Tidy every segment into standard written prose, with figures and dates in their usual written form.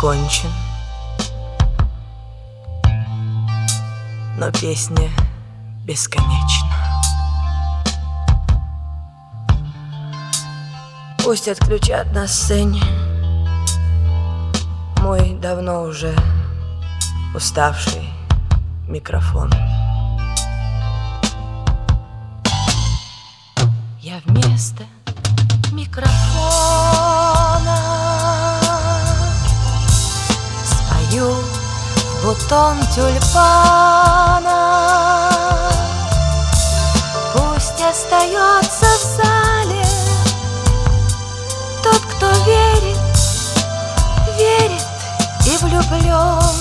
окончен, но песня бесконечна. Пусть отключат на сцене мой давно уже уставший микрофон. Я вместо микрофона спою в бутон тюльпана. Пусть остается в зале тот, кто верит, верит и влюблен,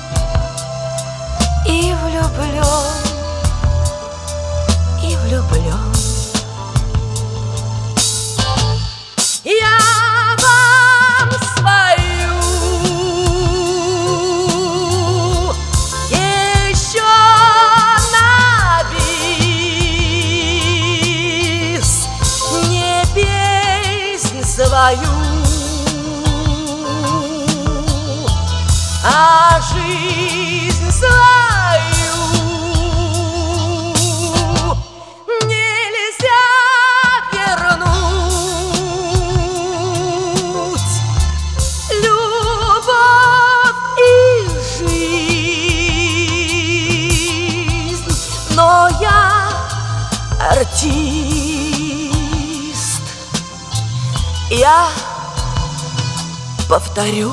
и влюблен, и влюблен. Я вам спою еще на бис, не песнь свою, а жизнь свою. Но я артист, я повторю,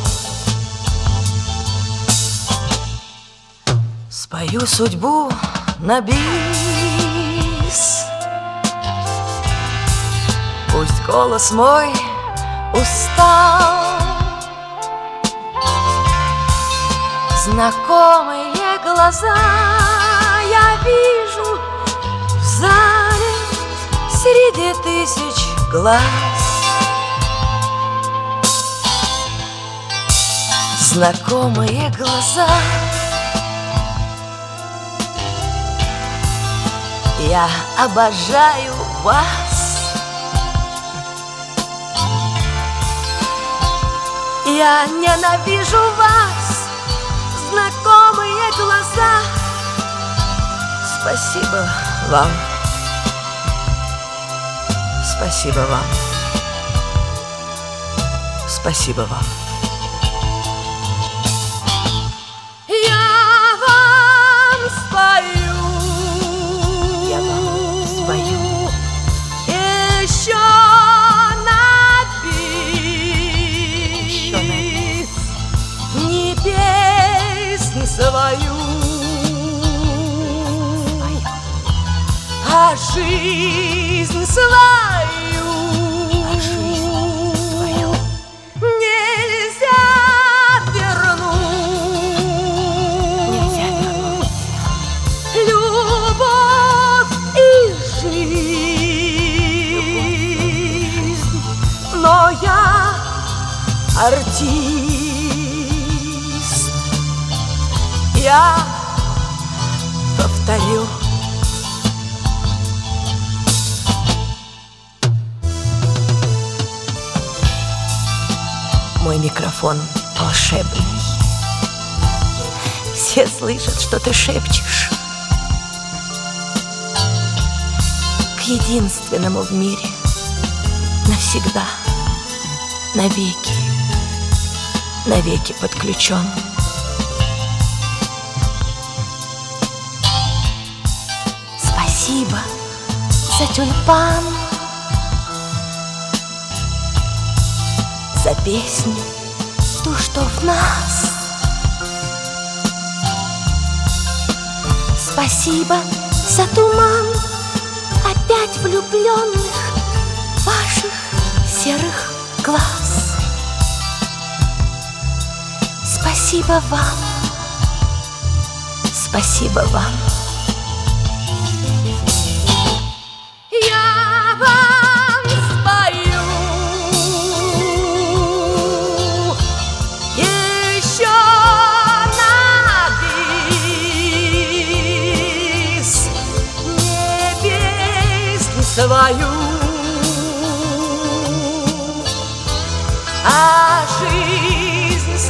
спою судьбу на бис. Пусть голос мой устал, знакомые глаза я вижу в зале среди тысяч глаз. Знакомые глаза. Я обожаю вас. Я ненавижу вас. Знакомые глаза. Спасибо вам. Спасибо вам. Спасибо вам. Я вам спою. Я вам спою. Еще на бис. Еще на бис. Не песнь свою, а жизнь свою, а жизнь свою нельзя вернуть, нельзя вернуть. Любовь и жизнь, но я артист, я повторю. Мой микрофон волшебный. Все слышат, что ты шепчешь к единственному в мире, навсегда, навеки, навеки подключен. Спасибо за тюльпан, за песню, ту, что в нас. Спасибо за туман опять влюбленных ваших серых глаз. Спасибо вам. Спасибо вам. Свою, а жизнь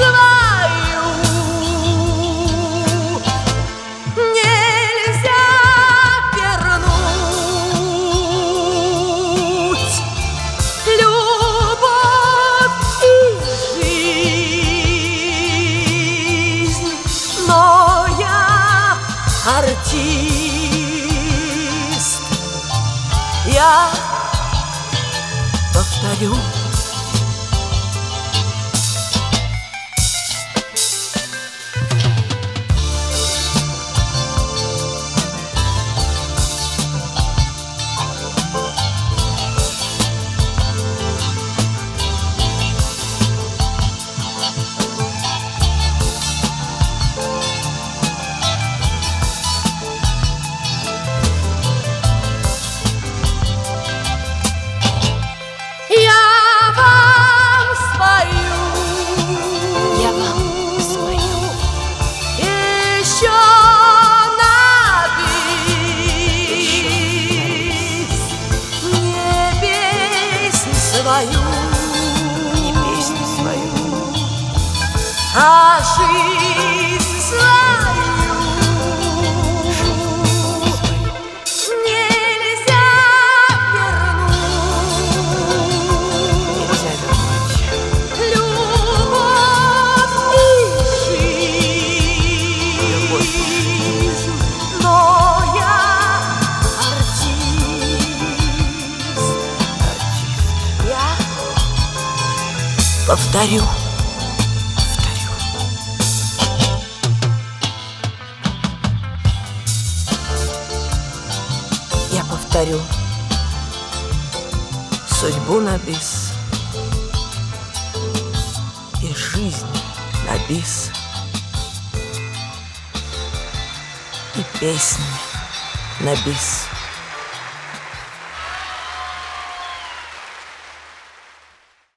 артист. Я повторю. Не песню свою, а жизнь свою. Нельзя вернуть. Любовь и жизнь. Но я артист. Я повторю. Я повторю судьбу на бис и жизнь на бис и песни на бис.